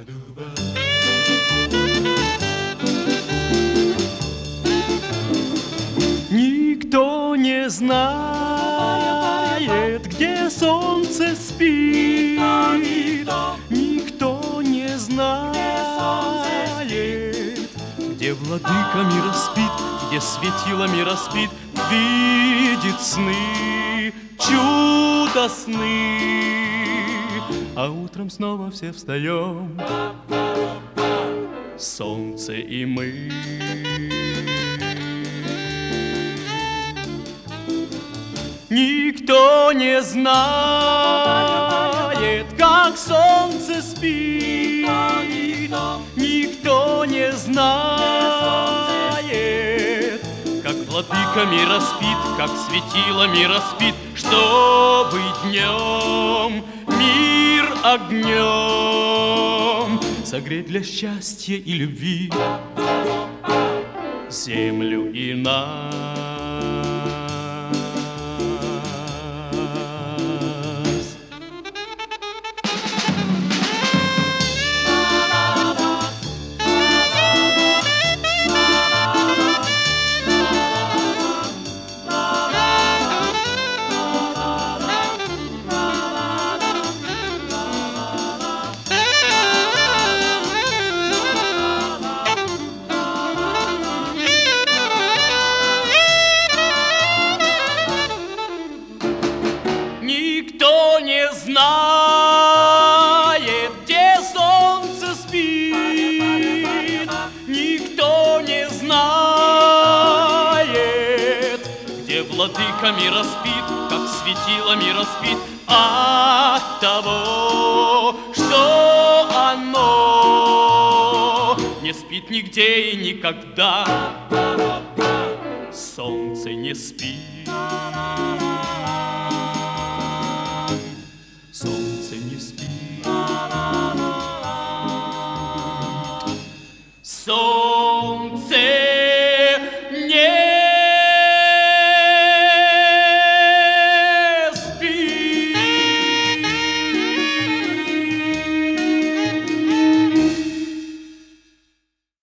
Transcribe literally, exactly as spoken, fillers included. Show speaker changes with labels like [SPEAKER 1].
[SPEAKER 1] Никто не знает, где солнце спит. Никто не знает, где владыка мира спит, где светило мира спит, видит сны, чудо сны. А утром снова все встаем, солнце и мы. Никто не знает, как солнце спит. Никто не знает, как владыка мира спит, как светило мира спит, чтобы днем мир огнем согреть для счастья и любви землю и нас. Никто не знает, где солнце спит. Никто не знает, где владыка мира спит, как светило мира спит, от того, что оно не спит нигде и никогда. Солнце не спит. Солнце не спит.